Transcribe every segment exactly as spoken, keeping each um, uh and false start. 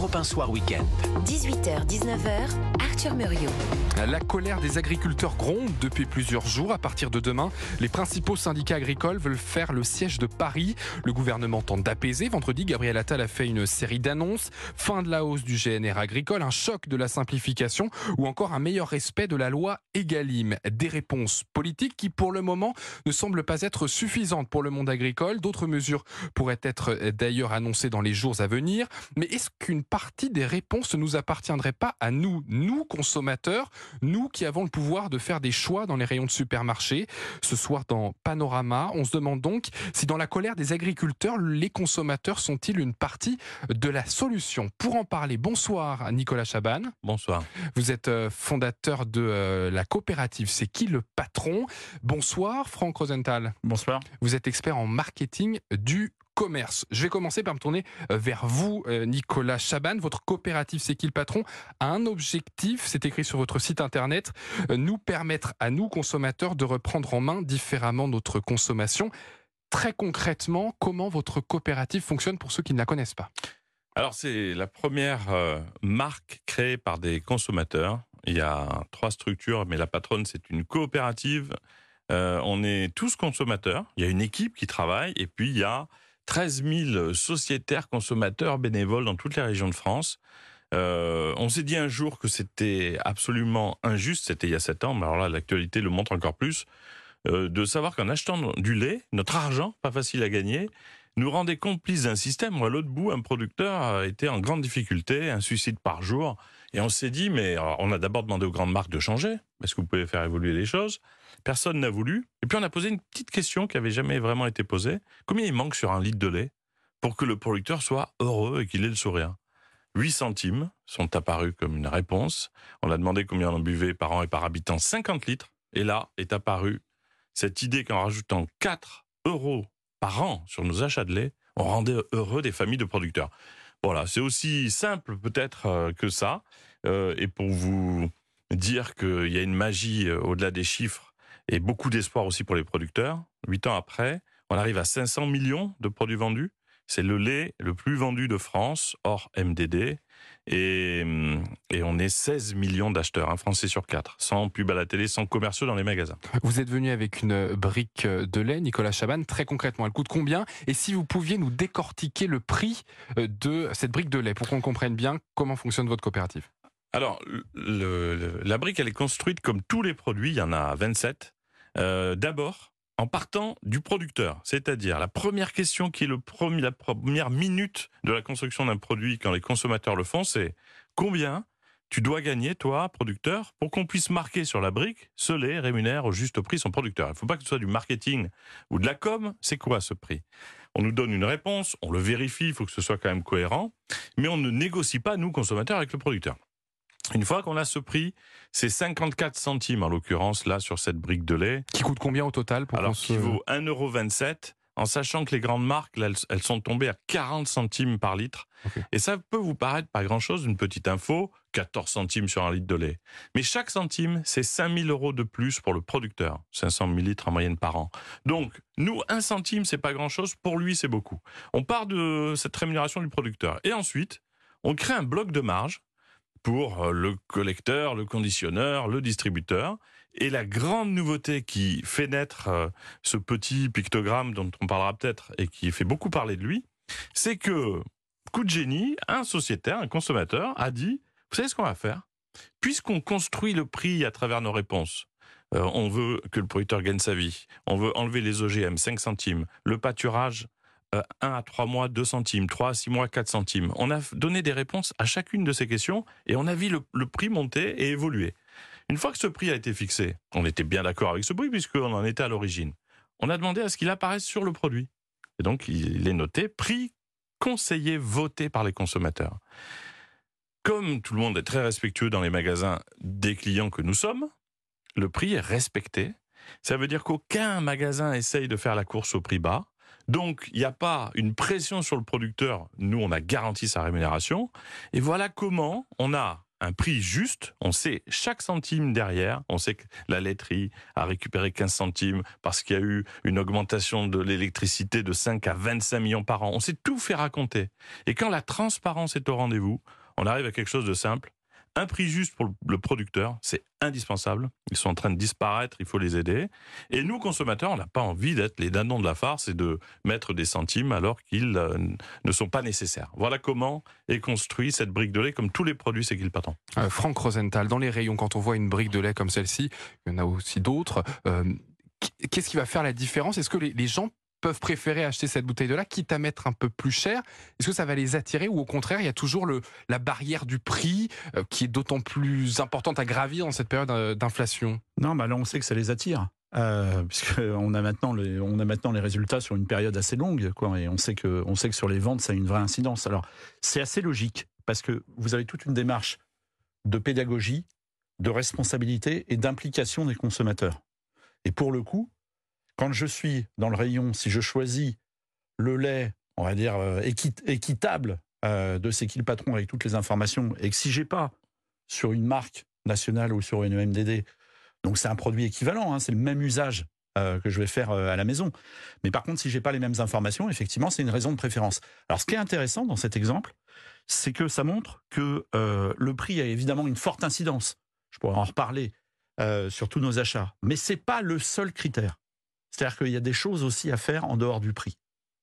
Europe un Soir Week-end. dix-huit heures dix-neuf heures, Arthur Muriot. La colère des agriculteurs gronde depuis plusieurs jours. À partir de demain, les principaux syndicats agricoles veulent faire le siège de Paris. Le gouvernement tente d'apaiser. Vendredi, Gabriel Attal a fait une série d'annonces. Fin de la hausse du G N R agricole, un choc de la simplification ou encore un meilleur respect de la loi Egalim. Des réponses politiques qui, pour le moment, ne semblent pas être suffisantes pour le monde agricole. D'autres mesures pourraient être d'ailleurs annoncées dans les jours à venir. Mais est-ce qu'une partie des réponses ne nous appartiendrait pas à nous, nous consommateurs, nous qui avons le pouvoir de faire des choix dans les rayons de supermarché? Ce soir dans Panorama, on se demande donc si dans la colère des agriculteurs, les consommateurs sont-ils une partie de la solution? Pour en parler, bonsoir Nicolas Chaban. Bonsoir. Vous êtes fondateur de euh, la coopérative C'est qui le patron? Bonsoir Franck Rosenthal. Bonsoir. Vous êtes expert en marketing du commerce. Je vais commencer par me tourner vers vous, Nicolas Chaban. Votre coopérative C'est qui le patron a un objectif, c'est écrit sur votre site internet, nous permettre à nous, consommateurs, de reprendre en main différemment notre consommation. Très concrètement, comment votre coopérative fonctionne pour ceux qui ne la connaissent pas? Alors, c'est la première euh, marque créée par des consommateurs. Il y a trois structures, mais la patronne, c'est une coopérative. Euh, on est tous consommateurs. Il y a une équipe qui travaille et puis il y a treize mille sociétaires consommateurs bénévoles dans toutes les régions de France. Euh, on s'est dit un jour que c'était absolument injuste, c'était il y a sept ans, mais alors là, l'actualité le montre encore plus, euh, de savoir qu'en achetant du lait, notre argent, pas facile à gagner, nous rendait complices d'un système où à l'autre bout, un producteur était en grande difficulté, un suicide par jour. Et on s'est dit, mais alors, on a d'abord demandé aux grandes marques de changer, est-ce que vous pouvez faire évoluer les choses? Personne n'a voulu. Et puis on a posé une petite question qui n'avait jamais vraiment été posée. Combien il manque sur un litre de lait pour que le producteur soit heureux et qu'il ait le sourire? huit centimes sont apparus comme une réponse. On a demandé combien on en buvait par an et par habitant, cinquante litres. Et là est apparue cette idée qu'en rajoutant quatre euros par an sur nos achats de lait, on rendait heureux des familles de producteurs. Voilà, c'est aussi simple peut-être que ça. Euh, et pour vous dire qu'il y a une magie au-delà des chiffres, et beaucoup d'espoir aussi pour les producteurs. Huit ans après, on arrive à cinq cents millions de produits vendus. C'est le lait le plus vendu de France, hors M D D. Et, et on est seize millions d'acheteurs, un Français sur quatre, sans pub à la télé, sans commerciaux dans les magasins. Vous êtes venu avec une brique de lait, Nicolas Chaban. Très concrètement, elle coûte combien? Et si vous pouviez nous décortiquer le prix de cette brique de lait, pour qu'on comprenne bien comment fonctionne votre coopérative. Alors, le, le, la brique, elle est construite comme tous les produits, il y en a vingt-sept. Euh, d'abord, en partant du producteur, c'est-à-dire la première question qui est le premier, la première minute de la construction d'un produit quand les consommateurs le font, c'est combien tu dois gagner, toi, producteur, pour qu'on puisse marquer sur la brique, ce lait rémunère au juste prix son producteur. Il ne faut pas que ce soit du marketing ou de la com, c'est quoi ce prix? On nous donne une réponse, on le vérifie, il faut que ce soit quand même cohérent, mais on ne négocie pas, nous, consommateurs, avec le producteur. Une fois qu'on a ce prix, c'est cinquante-quatre centimes en l'occurrence là sur cette brique de lait. Qui coûte combien au total pour Alors se... qui vaut un euro vingt-sept, en sachant que les grandes marques, là, elles, elles sont tombées à quarante centimes par litre. Okay. Et ça peut vous paraître pas grand-chose, une petite info, quatorze centimes sur un litre de lait. Mais chaque centime, c'est cinq mille euros de plus pour le producteur, cinq cents millilitres en moyenne par an. Donc, nous, un centime, c'est pas grand-chose, pour lui, c'est beaucoup. On part de cette rémunération du producteur. Et ensuite, on crée un bloc de marge pour le collecteur, le conditionneur, le distributeur. Et la grande nouveauté qui fait naître euh, ce petit pictogramme dont on parlera peut-être et qui fait beaucoup parler de lui, c'est que, coup de génie, un sociétaire, un consommateur a dit, vous savez ce qu'on va faire? Puisqu'on construit le prix à travers nos réponses, euh, on veut que le producteur gagne sa vie, on veut enlever les O G M, cinq centimes, le pâturage, un à trois mois, deux centimes, trois à six mois, quatre centimes. On a donné des réponses à chacune de ces questions et on a vu le, le prix monter et évoluer. Une fois que ce prix a été fixé, on était bien d'accord avec ce prix puisqu'on en était à l'origine. On a demandé à ce qu'il apparaisse sur le produit. Et donc, il est noté prix conseillé voté par les consommateurs. Comme tout le monde est très respectueux dans les magasins des clients que nous sommes, le prix est respecté. Ça veut dire qu'aucun magasin essaye de faire la course au prix bas. Donc, il n'y a pas une pression sur le producteur. Nous, on a garanti sa rémunération. Et voilà comment on a un prix juste, on sait chaque centime derrière, on sait que la laiterie a récupéré quinze centimes parce qu'il y a eu une augmentation de l'électricité de cinq à vingt-cinq millions par an. On sait tout faire raconter. Et quand la transparence est au rendez-vous, on arrive à quelque chose de simple. Un prix juste pour le producteur, c'est indispensable. Ils sont en train de disparaître, il faut les aider. Et nous, consommateurs, on n'a pas envie d'être les dindons de la farce et de mettre des centimes alors qu'ils euh, ne sont pas nécessaires. Voilà comment est construit cette brique de lait, comme tous les produits C'est qui le patron. Euh, Franck Rosenthal, dans les rayons, quand on voit une brique de lait comme celle-ci, il y en a aussi d'autres, euh, qu'est-ce qui va faire la différence? Est-ce que les, les gens peuvent préférer acheter cette bouteille de lait, quitte à mettre un peu plus cher? Est-ce que ça va les attirer, ou au contraire, il y a toujours le, la barrière du prix euh, qui est d'autant plus importante à gravir dans cette période euh, d'inflation? Non, bah là, on sait que ça les attire. Euh, puisqu'on a maintenant les, on a maintenant les résultats sur une période assez longue, quoi, et on sait que, on sait que sur les ventes, ça a une vraie incidence. Alors, c'est assez logique, parce que vous avez toute une démarche de pédagogie, de responsabilité et d'implication des consommateurs. Et pour le coup, quand je suis dans le rayon, si je choisis le lait, on va dire, euh, équit- équitable euh, de C'est qui le patron avec toutes les informations, et que si j'ai pas sur une marque nationale ou sur une E M D D, donc c'est un produit équivalent, hein, c'est le même usage euh, que je vais faire euh, à la maison. Mais par contre, si j'ai pas les mêmes informations, effectivement, c'est une raison de préférence. Alors, ce qui est intéressant dans cet exemple, c'est que ça montre que euh, le prix a évidemment une forte incidence. Je pourrais en reparler euh, sur tous nos achats. Mais c'est pas le seul critère. C'est-à-dire qu'il y a des choses aussi à faire en dehors du prix.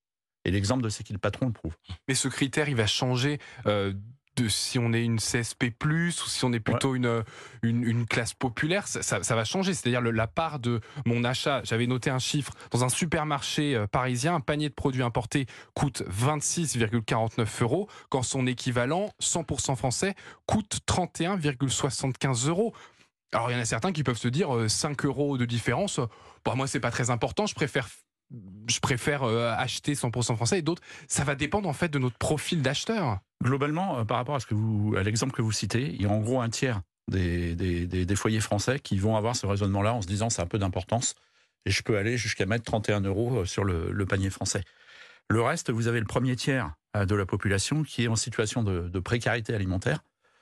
Et l'exemple de C'est qui le patron le prouve. Mais ce critère, il va changer euh, de si on est une C S P plus, ou si on est plutôt ouais. une, une, une classe populaire. Ça, ça, ça va changer. C'est-à-dire le, la part de mon achat. J'avais noté un chiffre. Dans un supermarché euh, parisien, un panier de produits importés coûte vingt-six virgule quarante-neuf euros, quand son équivalent cent pour cent français coûte trente et un virgule soixante-quinze euros. Alors, il y en a certains qui peuvent se dire euh, cinq euros de différence. Bon, moi, c'est pas très important. Je préfère, je préfère euh, acheter cent pour cent français, et d'autres, ça va dépendre en fait de notre profil d'acheteur. Globalement, euh, par rapport à ce que vous, à l'exemple que vous citez, il y a en gros un tiers des, des, des, des foyers français qui vont avoir ce raisonnement-là en se disant ça a peu d'importance et je peux aller jusqu'à mettre trente et un euros sur le, le panier français. Le reste, vous avez le premier tiers de la population qui est en situation de, de précarité alimentaire.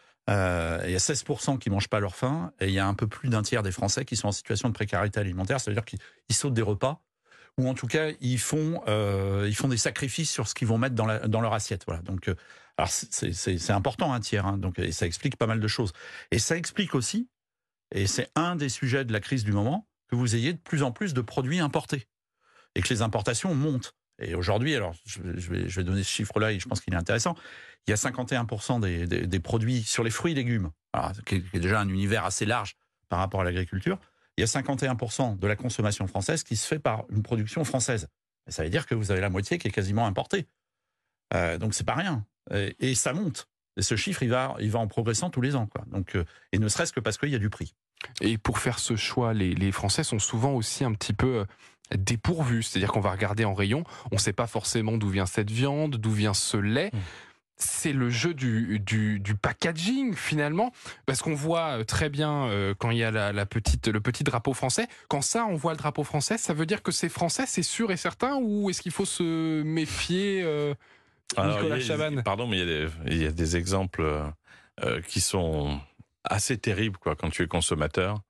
Euh, il y a seize pour cent qui ne mangent pas leur faim, et il y a un peu plus d'un tiers des Français qui sont en situation de précarité alimentaire, c'est-à-dire qu'ils ils sautent des repas, ou en tout cas ils font, euh, ils font des sacrifices sur ce qu'ils vont mettre dans, la, dans leur assiette. Voilà. Donc, euh, alors c'est, c'est, c'est important un tiers, hein, donc, et ça explique pas mal de choses. Et ça explique aussi, et c'est un des sujets de la crise du moment, que vous ayez de plus en plus de produits importés, et que les importations montent. Et aujourd'hui, alors je vais, je vais donner ce chiffre-là, et je pense qu'il est intéressant, il y a cinquante et un pour cent des, des, des produits sur les fruits et légumes, alors, qui est déjà un univers assez large par rapport à l'agriculture. Il y a cinquante et un pour cent de la consommation française qui se fait par une production française. Et ça veut dire que vous avez la moitié qui est quasiment importée. Euh, donc c'est pas rien. Et, et ça monte. Et ce chiffre, il va, il va en progressant tous les ans, quoi. Donc, euh, et ne serait-ce que parce qu'il y a du prix. Et pour faire ce choix, les, les Français sont souvent aussi un petit peu dépourvus. C'est-à-dire qu'on va regarder en rayon, on ne sait pas forcément d'où vient cette viande, d'où vient ce lait. Mmh. C'est le jeu du, du, du packaging, finalement, parce qu'on voit très bien euh, quand il y a la, la petite, le petit drapeau français. Quand ça, on voit le drapeau français, ça veut dire que c'est français, c'est sûr et certain, ou est-ce qu'il faut se méfier, euh, Alors, Nicolas il y a, Chavannes? Pardon, mais il y a des, il y a des exemples euh, qui sont assez terribles, quoi, quand tu es consommateur.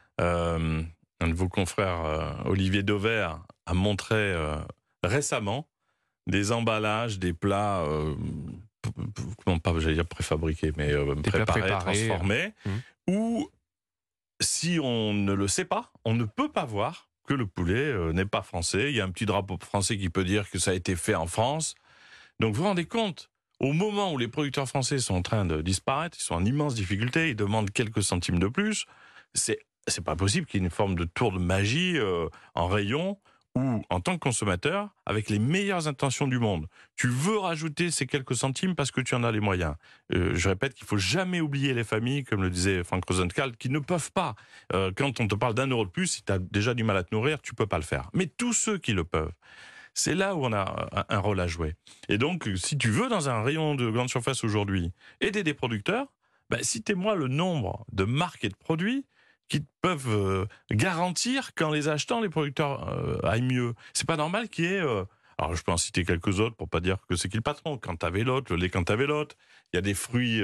Euh, un de vos confrères, euh, Olivier Dauvert, a montré euh, récemment des emballages, des plats... Euh, non pas j'allais dire préfabriqués, mais euh, préparés, préparés, transformés, euh... où si on ne le sait pas, on ne peut pas voir que le poulet euh, n'est pas français. Il y a un petit drapeau français qui peut dire que ça a été fait en France. Donc vous vous rendez compte, au moment où les producteurs français sont en train de disparaître, ils sont en immense difficulté, ils demandent quelques centimes de plus, c'est, c'est pas possible qu'il y ait une forme de tour de magie euh, en rayon, ou en tant que consommateur, avec les meilleures intentions du monde, tu veux rajouter ces quelques centimes parce que tu en as les moyens. Euh, je répète qu'il faut jamais oublier les familles, comme le disait Franck Rosenthal, qui ne peuvent pas. Euh, quand on te parle d'un euro de plus, si tu as déjà du mal à te nourrir, tu peux pas le faire. Mais tous ceux qui le peuvent, c'est là où on a un rôle à jouer. Et donc, si tu veux, dans un rayon de grande surface aujourd'hui, aider des producteurs, bah, citez-moi le nombre de marques et de produits qui peuvent euh, garantir qu'en les achetant, les producteurs euh, aillent mieux. C'est pas normal qu'il y ait... Euh, alors, je peux en citer quelques autres pour pas dire que c'est qui le patron. Cantavélote, le lait Cantavélote. Il y a des fruits euh,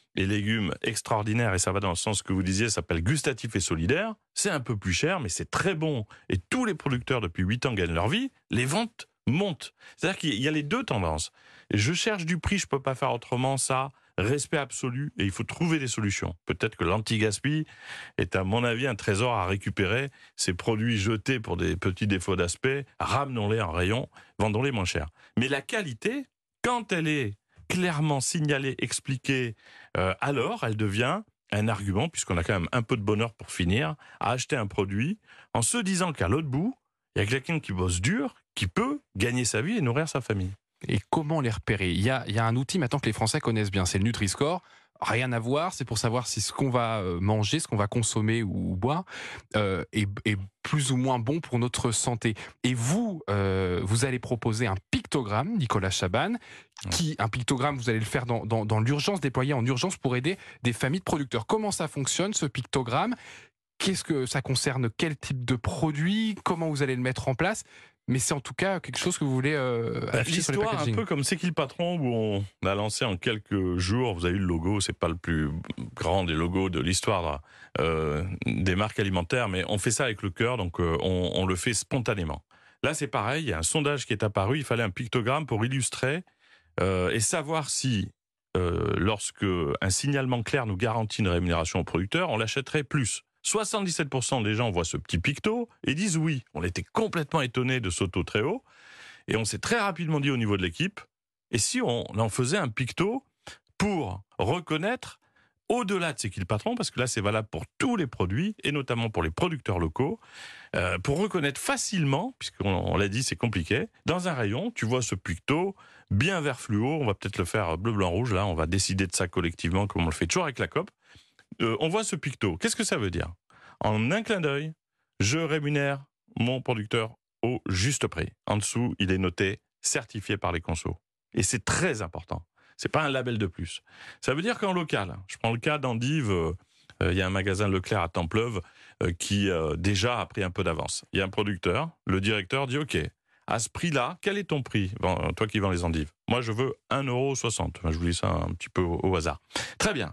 et légumes extraordinaires, et ça va dans le sens que vous disiez, ça s'appelle gustatif et solidaire. C'est un peu plus cher, mais c'est très bon. Et tous les producteurs, depuis huit ans, gagnent leur vie. Les ventes montent. C'est-à-dire qu'il y a les deux tendances. Je cherche du prix, je peux pas faire autrement, ça, respect absolu, et il faut trouver des solutions. Peut-être que l'anti-gaspi est, à mon avis, un trésor à récupérer. Ces produits jetés pour des petits défauts d'aspect, ramenons-les en rayon, vendons-les moins cher. Mais la qualité, quand elle est clairement signalée, expliquée, euh, alors elle devient un argument, puisqu'on a quand même un peu de bonheur pour finir, à acheter un produit en se disant qu'à l'autre bout, il y a quelqu'un qui bosse dur, qui peut gagner sa vie et nourrir sa famille. Et comment les repérer ? Il y a, il y a un outil maintenant que les Français connaissent bien, c'est le Nutri-Score. Rien à voir, c'est pour savoir si ce qu'on va manger, ce qu'on va consommer ou boire euh, est, est plus ou moins bon pour notre santé. Et vous, euh, vous allez proposer un pictogramme, Nicolas Chaban, qui, un pictogramme, vous allez le faire dans, dans, dans l'urgence, déployé en urgence pour aider des familles de producteurs. Comment ça fonctionne, ce pictogramme ? Qu'est-ce que ça concerne ? Quel type de produit ? Comment vous allez le mettre en place ? Mais c'est en tout cas quelque chose que vous voulez euh, bah, afficher sur les l'histoire, packaging. Un peu comme C'est qui le patron, où on a lancé en quelques jours, vous avez vu le logo, c'est pas le plus grand des logos de l'histoire euh, des marques alimentaires, mais on fait ça avec le cœur, donc euh, on, on le fait spontanément. Là, c'est pareil, il y a un sondage qui est apparu, il fallait un pictogramme pour illustrer euh, et savoir si, euh, lorsque un signalement clair nous garantit une rémunération au producteur, on l'achèterait plus. soixante-dix-sept pour cent des gens voient ce petit picto et disent oui. On était complètement étonnés de ce taux très haut. Et on s'est très rapidement dit au niveau de l'équipe, et si on en faisait un picto pour reconnaître, au-delà de C'est qui le patron, parce que là c'est valable pour tous les produits, et notamment pour les producteurs locaux, euh, pour reconnaître facilement, puisqu'on on l'a dit c'est compliqué, dans un rayon, tu vois ce picto, bien vert fluo, on va peut-être le faire bleu, blanc, rouge, là on va décider de ça collectivement, comme on le fait toujours avec la C O P. Euh, on voit ce picto. Qu'est-ce que ça veut dire ? En un clin d'œil, je rémunère mon producteur au juste prix. En dessous, il est noté certifié par les consos. Et c'est très important. C'est pas un label de plus. Ça veut dire qu'en local, je prends le cas d'Andive, euh, il y a un magasin Leclerc à Templeuve euh, qui euh, déjà a pris un peu d'avance. Il y a un producteur, le directeur dit OK, à ce prix-là, quel est ton prix, bon, toi qui vends les endives ? Moi, je veux un euro soixante. Je vous dis ça un petit peu au, au hasard. Très bien.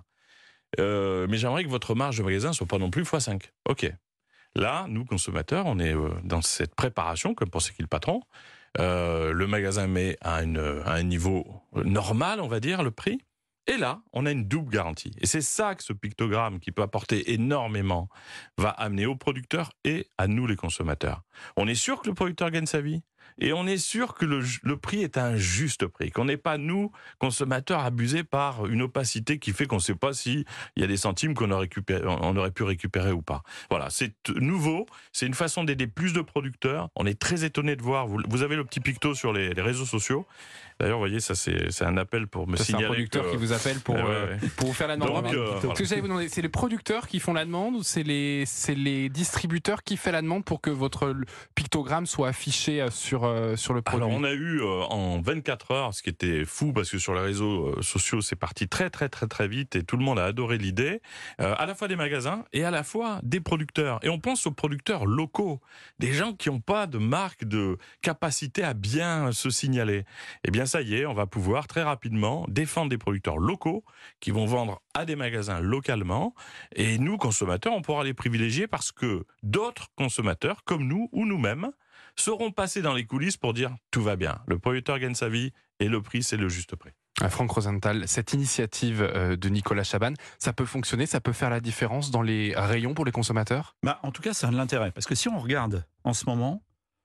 Euh, mais j'aimerais que votre marge de magasin soit pas non plus fois cinq. Ok. Là, nous, consommateurs, on est euh, dans cette préparation, comme pour C'est qui le patron. Euh, le magasin met à, une, à un niveau normal, on va dire, le prix. Et là, on a une double garantie. Et c'est ça que ce pictogramme, qui peut apporter énormément, va amener aux producteurs et à nous, les consommateurs. On est sûr que le producteur gagne sa vie. Et on est sûr que le, le prix est un juste prix, qu'on n'est pas, nous, consommateurs, abusés par une opacité qui fait qu'on ne sait pas s'il y a des centimes qu'on aurait, on aurait pu récupérer ou pas. Voilà, c'est nouveau, c'est une façon d'aider plus de producteurs. On est très étonnés de voir, vous, vous avez le petit picto sur les, les réseaux sociaux. D'ailleurs, vous voyez, ça c'est, c'est un appel pour me ça, signaler. C'est un producteur que... qui vous appelle pour, ouais, ouais. Euh, pour vous faire la demande. Donc, euh, voilà. Que j'allais vous demander, c'est les producteurs qui font la demande ou c'est les, c'est les distributeurs qui font la demande pour que votre pictogramme soit affiché sur, euh, sur le produit ? Alors, on a eu euh, en vingt-quatre heures, ce qui était fou parce que sur les réseaux euh, sociaux, c'est parti très très très très vite et tout le monde a adoré l'idée, euh, à la fois des magasins et à la fois des producteurs. Et on pense aux producteurs locaux, des gens qui n'ont pas de marque, de capacité à bien se signaler. Eh bien, ça y est, on va pouvoir très rapidement défendre des producteurs locaux qui vont vendre à des magasins localement. Et nous, consommateurs, on pourra les privilégier parce que d'autres consommateurs, comme nous ou nous-mêmes, seront passés dans les coulisses pour dire tout va bien. Le producteur gagne sa vie et le prix, c'est le juste prix. Franck Rosenthal, cette initiative de Nicolas Chaban, ça peut fonctionner, ça peut faire la différence dans les rayons pour les consommateurs ? Bah, en tout cas, ça a de l'intérêt. Parce que si on regarde en ce moment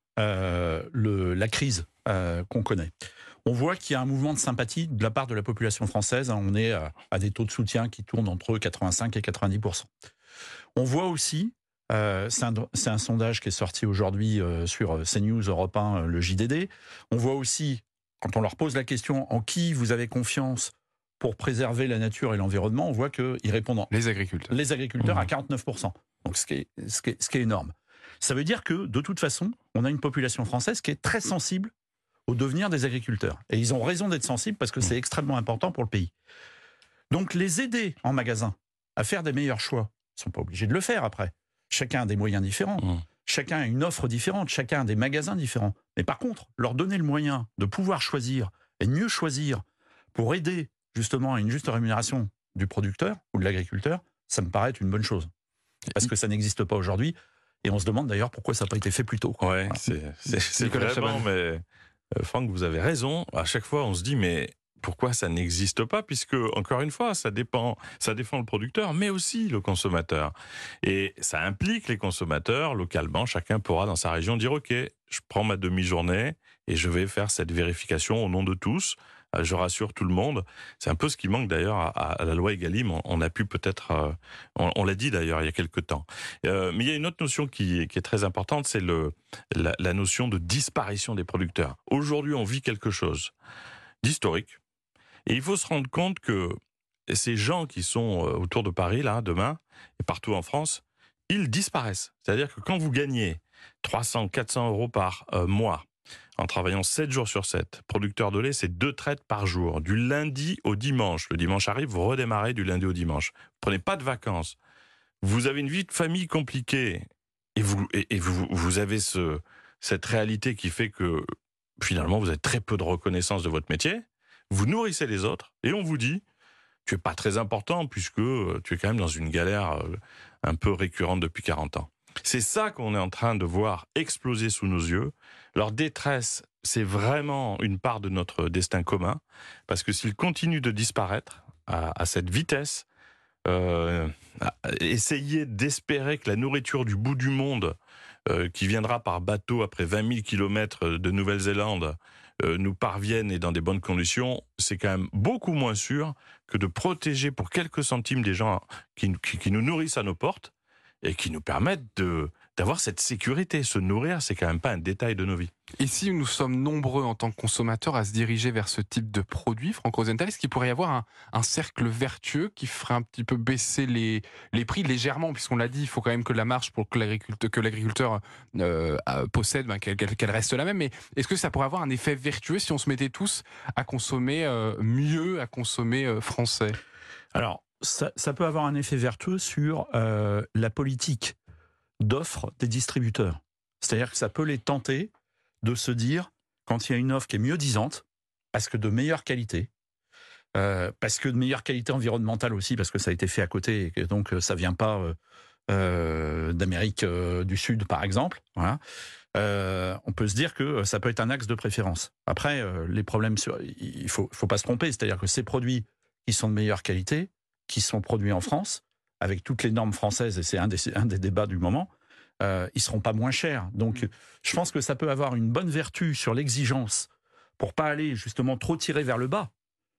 euh, le, la crise euh, qu'on connaît, on voit qu'il y a un mouvement de sympathie de la part de la population française. On est à, à des taux de soutien qui tournent entre quatre-vingt-cinq et quatre-vingt-dix pour cent. On voit aussi, euh, c'est, un, c'est un sondage qui est sorti aujourd'hui euh, sur CNews, Europe un, le J D D. On voit aussi, quand on leur pose la question en qui vous avez confiance pour préserver la nature et l'environnement, on voit qu'ils répondent les agriculteurs, les agriculteurs mmh. à quarante-neuf pour cent. Donc ce qui, est, ce, qui est, ce qui est énorme. Ça veut dire que de toute façon, on a une population française qui est très sensible au devenir des agriculteurs. Et ils ont raison d'être sensibles parce que c'est extrêmement important pour le pays. Donc les aider en magasin à faire des meilleurs choix, ils ne sont pas obligés de le faire après. Chacun a des moyens différents, mmh. chacun a une offre différente, chacun a des magasins différents. Mais par contre, leur donner le moyen de pouvoir choisir et de mieux choisir pour aider justement à une juste rémunération du producteur ou de l'agriculteur, ça me paraît être une bonne chose. Parce que ça n'existe pas aujourd'hui. Et on se demande d'ailleurs pourquoi ça n'a pas été fait plus tôt. Oui, voilà. c'est, c'est, c'est vraiment, Chaban. mais euh, Franck, vous avez raison. À chaque fois, on se dit, mais pourquoi ça n'existe pas? Puisque, encore une fois, ça dépend, ça défend le producteur, mais aussi le consommateur. Et ça implique les consommateurs, localement, chacun pourra dans sa région dire, OK, je prends ma demi-journée et je vais faire cette vérification au nom de tous. Je rassure tout le monde. C'est un peu ce qui manque d'ailleurs à, à la loi Egalim. On, on a pu peut-être, euh, on, on l'a dit d'ailleurs il y a quelques temps. Euh, mais il y a une autre notion qui, qui est très importante, c'est le, la, la notion de disparition des producteurs. Aujourd'hui, on vit quelque chose d'historique. Et il faut se rendre compte que ces gens qui sont autour de Paris, là, demain, et partout en France, ils disparaissent. C'est-à-dire que quand vous gagnez trois cents, quatre cents euros par euh, mois, en travaillant sept jours sur sept, producteur de lait, c'est deux traites par jour, du lundi au dimanche. Le dimanche arrive, vous redémarrez du lundi au dimanche. Vous prenez pas de vacances. Vous avez une vie de famille compliquée. Et vous, et, et vous, vous avez ce, cette réalité qui fait que, finalement, vous avez très peu de reconnaissance de votre métier. Vous nourrissez les autres et on vous dit, tu es pas très important puisque tu es quand même dans une galère un peu récurrente depuis quarante ans. C'est ça qu'on est en train de voir exploser sous nos yeux. Leur détresse, c'est vraiment une part de notre destin commun, parce que s'ils continuent de disparaître à, à cette vitesse, euh, essayer d'espérer que la nourriture du bout du monde, euh, qui viendra par bateau après vingt mille kilomètres de Nouvelle-Zélande, euh, nous parvienne et dans des bonnes conditions, c'est quand même beaucoup moins sûr que de protéger pour quelques centimes des gens qui, qui, qui nous nourrissent à nos portes, et qui nous permettent de, d'avoir cette sécurité. Se nourrir, c'est quand même pas un détail de nos vies. Et si nous sommes nombreux en tant que consommateurs à se diriger vers ce type de produit, Franck Rosenthal, est-ce qu'il pourrait y avoir un, un cercle vertueux qui ferait un petit peu baisser les, les prix légèrement, puisqu'on l'a dit, il faut quand même que la marge pour que l'agriculteur, que l'agriculteur euh, possède, ben, qu'elle, qu'elle reste la même. Mais est-ce que ça pourrait avoir un effet vertueux si on se mettait tous à consommer euh, mieux, à consommer euh, français? Alors, Ça, ça peut avoir un effet vertueux sur euh, la politique d'offre des distributeurs. C'est-à-dire que ça peut les tenter de se dire, quand il y a une offre qui est mieux disante, parce que de meilleure qualité, euh, parce que de meilleure qualité environnementale aussi, parce que ça a été fait à côté, et que donc ça ne vient pas euh, euh, d'Amérique euh, du Sud, par exemple, voilà. Euh, on peut se dire que ça peut être un axe de préférence. Après, euh, les problèmes, sur, il ne faut, faut pas se tromper, c'est-à-dire que ces produits qui sont de meilleure qualité, qui sont produits en France, avec toutes les normes françaises, et c'est un des, un des débats du moment, euh, ils ne seront pas moins chers. Donc, je pense que ça peut avoir une bonne vertu sur l'exigence pour pas aller justement trop tirer vers le bas.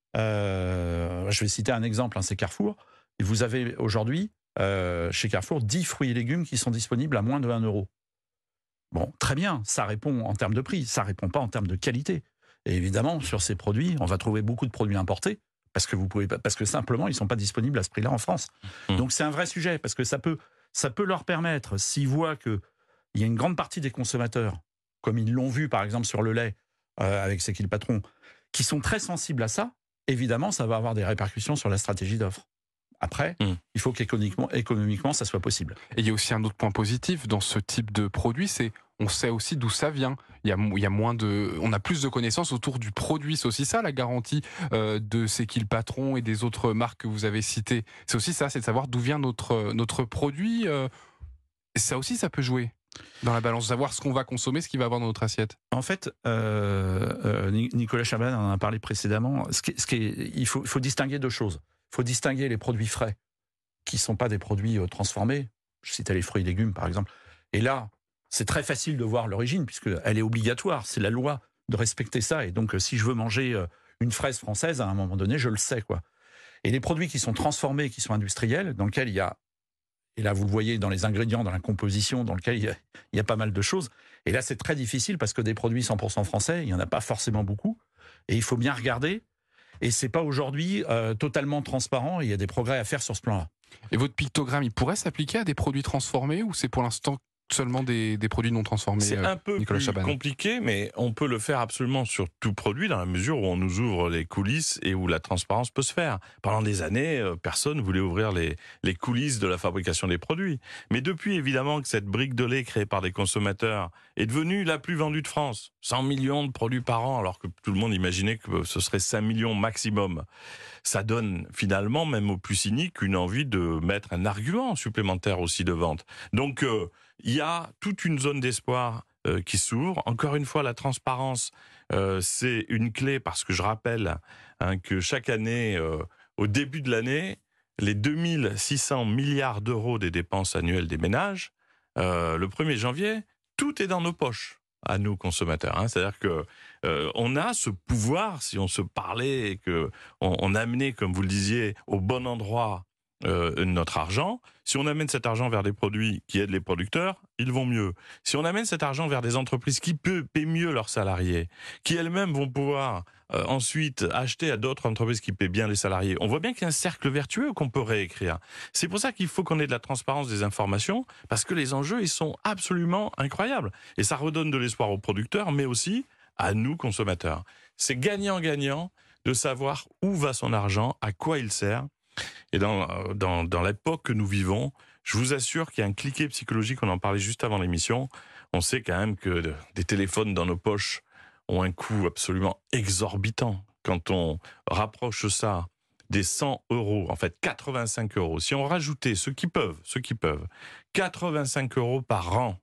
Euh, je vais citer un exemple, hein, c'est Carrefour. Et vous avez aujourd'hui, euh, chez Carrefour, dix fruits et légumes qui sont disponibles à moins de un euro. Bon, très bien, ça répond en termes de prix, ça répond pas en termes de qualité. Et évidemment, sur ces produits, on va trouver beaucoup de produits importés, parce que vous pouvez pas, parce que simplement ils sont pas disponibles à ce prix-là en France. Mmh. Donc c'est un vrai sujet, parce que ça peut, ça peut leur permettre, s'ils voient que il y a une grande partie des consommateurs, comme ils l'ont vu par exemple sur le lait euh, avec C'est qui le patron, qui sont très sensibles à ça. Évidemment, ça va avoir des répercussions sur la stratégie d'offre. Après, mmh. il faut qu'économiquement, économiquement, ça soit possible. Et il y a aussi un autre point positif dans ce type de produit, c'est on sait aussi d'où ça vient. Il y a, il y a moins de, on a plus de connaissances autour du produit. C'est aussi ça la garantie euh, de C'est qui le patron et des autres marques que vous avez citées. C'est aussi ça, c'est de savoir d'où vient notre notre produit. Euh, ça aussi, ça peut jouer dans la balance, savoir ce qu'on va consommer, ce qu'il va avoir dans notre assiette. En fait, euh, euh, Nicolas Chaban en a parlé précédemment. Ce qui, ce qui est, il faut, il faut distinguer deux choses. Il faut distinguer les produits frais, qui ne sont pas des produits euh, transformés. Je citais les fruits et légumes, par exemple. Et là, c'est très facile de voir l'origine, puisqu'elle est obligatoire. C'est la loi de respecter ça. Et donc, si je veux manger une fraise française, à un moment donné, je le sais, quoi. Et les produits qui sont transformés, qui sont industriels, dans lesquels il y a, et là, vous le voyez dans les ingrédients, dans la composition, dans lequel il y a, il y a pas mal de choses. Et là, c'est très difficile, parce que des produits cent pour cent français, il n'y en a pas forcément beaucoup. Et il faut bien regarder. Et c'est pas aujourd'hui euh, totalement transparent. Et il y a des progrès à faire sur ce plan-là. Et votre pictogramme, il pourrait s'appliquer à des produits transformés, ou c'est pour l'instant seulement des, des produits non transformés. C'est un peu Nicolas plus Chaban. compliqué, mais on peut le faire absolument sur tout produit dans la mesure où on nous ouvre les coulisses et où la transparence peut se faire. Pendant des années, euh, personne ne voulait ouvrir les, les coulisses de la fabrication des produits. Mais depuis, évidemment, que cette brique de lait créée par des consommateurs est devenue la plus vendue de France. cent millions de produits par an, alors que tout le monde imaginait que ce serait cinq millions maximum. Ça donne finalement, même aux plus cyniques, une envie de mettre un argument supplémentaire aussi de vente. Donc, euh, il y a toute une zone d'espoir euh, qui s'ouvre. Encore une fois, la transparence, euh, c'est une clé parce que je rappelle hein, que chaque année, euh, au début de l'année, les deux mille six cents milliards d'euros des dépenses annuelles des ménages, euh, le premier janvier, tout est dans nos poches, à nous consommateurs. Hein. C'est-à-dire que euh, on a ce pouvoir, si on se parlait et que on, on amenait, comme vous le disiez, au bon endroit Euh, notre argent. Si on amène cet argent vers des produits qui aident les producteurs, ils vont mieux. Si on amène cet argent vers des entreprises qui peut, paient mieux leurs salariés, qui elles-mêmes vont pouvoir euh, ensuite acheter à d'autres entreprises qui paient bien les salariés, on voit bien qu'il y a un cercle vertueux qu'on peut réécrire. C'est pour ça qu'il faut qu'on ait de la transparence des informations, parce que les enjeux, ils sont absolument incroyables. Et ça redonne de l'espoir aux producteurs, mais aussi à nous, consommateurs. C'est gagnant-gagnant de savoir où va son argent, à quoi il sert. Et dans, dans, dans l'époque que nous vivons, je vous assure qu'il y a un cliquet psychologique, on en parlait juste avant l'émission. On sait quand même que de, des téléphones dans nos poches ont un coût absolument exorbitant. Quand on rapproche ça des cent euros, en fait quatre-vingt-cinq euros, si on rajoutait ceux qui peuvent, ceux qui peuvent, quatre-vingt-cinq euros par an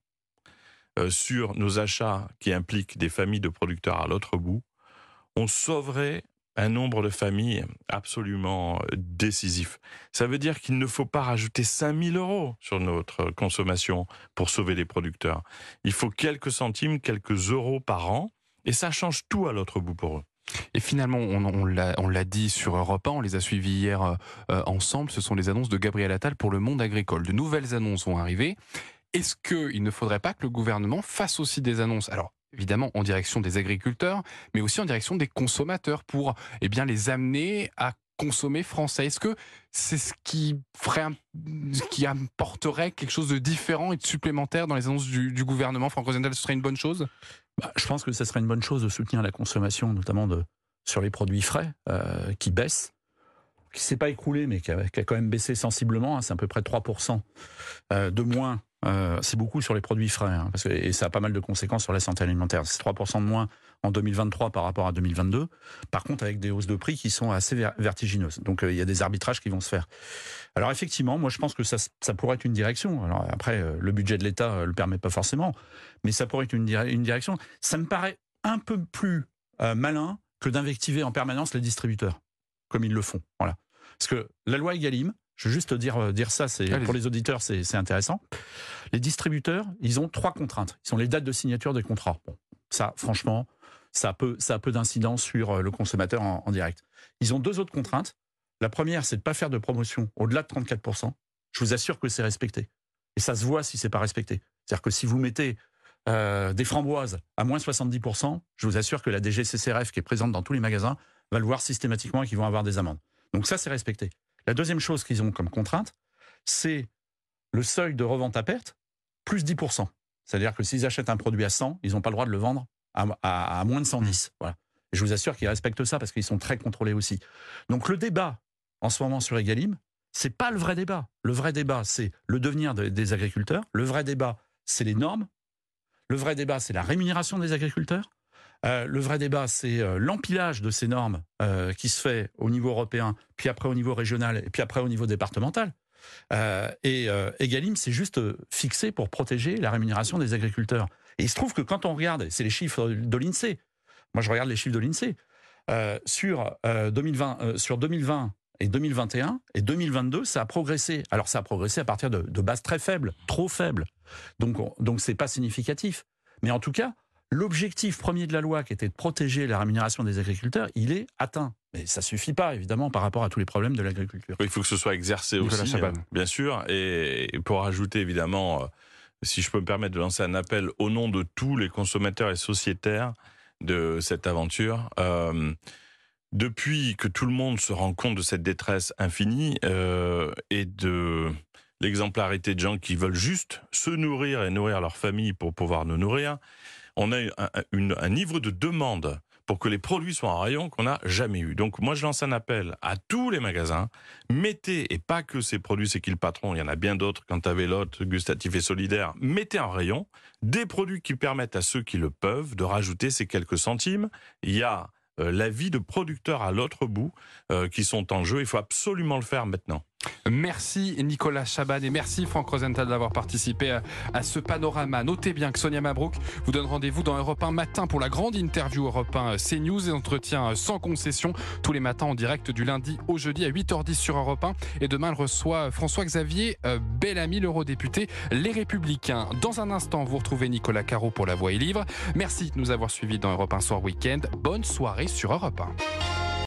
euh, sur nos achats qui impliquent des familles de producteurs à l'autre bout, on sauverait un nombre de familles absolument décisif. Ça veut dire qu'il ne faut pas rajouter cinq mille euros sur notre consommation pour sauver les producteurs. Il faut quelques centimes, quelques euros par an, et ça change tout à l'autre bout pour eux. Et finalement, on, on, l'a, on l'a dit sur Europe un, on les a suivis hier euh, ensemble, ce sont les annonces de Gabriel Attal pour le monde agricole. De nouvelles annonces vont arriver. Est-ce qu'il ne faudrait pas que le gouvernement fasse aussi des annonces ? Alors, évidemment en direction des agriculteurs, mais aussi en direction des consommateurs pour eh bien, les amener à consommer français. Est-ce que c'est ce qui ferait, un, ce qui apporterait quelque chose de différent et de supplémentaire dans les annonces du, du gouvernement ? Franck Rosenthal, ce serait une bonne chose ? Bah, je pense que ce serait une bonne chose de soutenir la consommation, notamment de, sur les produits frais, euh, qui baissent, qui ne s'est pas écroulé, mais qui a, qui a quand même baissé sensiblement. Hein, c'est à peu près trois pour cent euh, de moins. Euh, c'est beaucoup sur les produits frais, hein, parce que, et ça a pas mal de conséquences sur la santé alimentaire. C'est trois pour cent de moins en deux mille vingt-trois par rapport à deux mille vingt-deux. Par contre, avec des hausses de prix qui sont assez ver- vertigineuses. Donc, euh, il y a des arbitrages qui vont se faire. Alors, effectivement, moi, je pense que ça, ça pourrait être une direction. Alors, après, euh, le budget de l'État euh, le permet pas forcément, mais ça pourrait être une, dire- une direction. Ça me paraît un peu plus euh, malin que d'invectiver en permanence les distributeurs, comme ils le font. Voilà. Parce que la loi Egalim, je veux juste dire, dire ça, c'est, pour les auditeurs, c'est, c'est intéressant. Les distributeurs, ils ont trois contraintes. Ils ont les dates de signature des contrats. Bon, ça, franchement, ça a peu, ça a peu d'incidence sur le consommateur en, en direct. Ils ont deux autres contraintes. La première, c'est de ne pas faire de promotion au-delà de trente-quatre pour cent. Je vous assure que c'est respecté. Et ça se voit si ce n'est pas respecté. C'est-à-dire que si vous mettez euh, des framboises à moins soixante-dix pour cent, je vous assure que la D G C C R F, qui est présente dans tous les magasins, va le voir systématiquement et qu'ils vont avoir des amendes. Donc ça, c'est respecté. La deuxième chose qu'ils ont comme contrainte, c'est le seuil de revente à perte, plus dix pour cent. C'est-à-dire que s'ils achètent un produit à cent, ils n'ont pas le droit de le vendre à, à, à moins de cent dix. Voilà. Et je vous assure qu'ils respectent ça parce qu'ils sont très contrôlés aussi. Donc le débat, en ce moment sur Egalim, c'est pas le vrai débat. Le vrai débat, c'est le devenir de, des agriculteurs. Le vrai débat, c'est les normes. Le vrai débat, c'est la rémunération des agriculteurs. Euh, le vrai débat, c'est euh, l'empilage de ces normes euh, qui se fait au niveau européen, puis après au niveau régional, et puis après au niveau départemental. Euh, et euh, Egalim, c'est juste fixé pour protéger la rémunération des agriculteurs. Et il se trouve que quand on regarde, c'est les chiffres de l'INSEE, moi je regarde les chiffres de l'INSEE, euh, sur, euh, deux mille vingt, euh, sur deux mille vingt et deux mille vingt et un et deux mille vingt-deux, ça a progressé. Alors ça a progressé à partir de, de bases très faibles, trop faibles. Donc, donc c'est pas significatif. Mais en tout cas, l'objectif premier de la loi, qui était de protéger la rémunération des agriculteurs, il est atteint. Mais ça suffit pas, évidemment, par rapport à tous les problèmes de l'agriculture. Il faut que ce soit exercé Nicolas aussi, Chaban. euh, bien sûr. Et pour ajouter, évidemment, euh, si je peux me permettre de lancer un appel au nom de tous les consommateurs et sociétaires de cette aventure, euh, depuis que tout le monde se rend compte de cette détresse infinie euh, et de l'exemplarité de gens qui veulent juste se nourrir et nourrir leur famille pour pouvoir nous nourrir. On a un, une, un niveau de demande pour que les produits soient en rayon qu'on n'a jamais eu. Donc moi je lance un appel à tous les magasins, mettez, et pas que ces produits C'est qui le patron, il y en a bien d'autres, Cantavélote, Gustatif et Solidaire, mettez en rayon des produits qui permettent à ceux qui le peuvent de rajouter ces quelques centimes. Il y a euh, la vie de producteurs à l'autre bout euh, qui sont en jeu, il faut absolument le faire maintenant. Merci Nicolas Chaban et merci Franck Rosenthal d'avoir participé à, à ce panorama. Notez bien que Sonia Mabrouk vous donne rendez-vous dans Europe un matin pour la grande interview Europe un CNews et entretien sans concession tous les matins en direct du lundi au jeudi à huit heures dix sur Europe un. Et demain, elle reçoit François-Xavier Bellamy, l'eurodéputé Les Républicains. Dans un instant, vous retrouvez Nicolas Caro pour La Voix et Livre. Merci de nous avoir suivis dans Europe un Soir Week-end. Bonne soirée sur Europe un.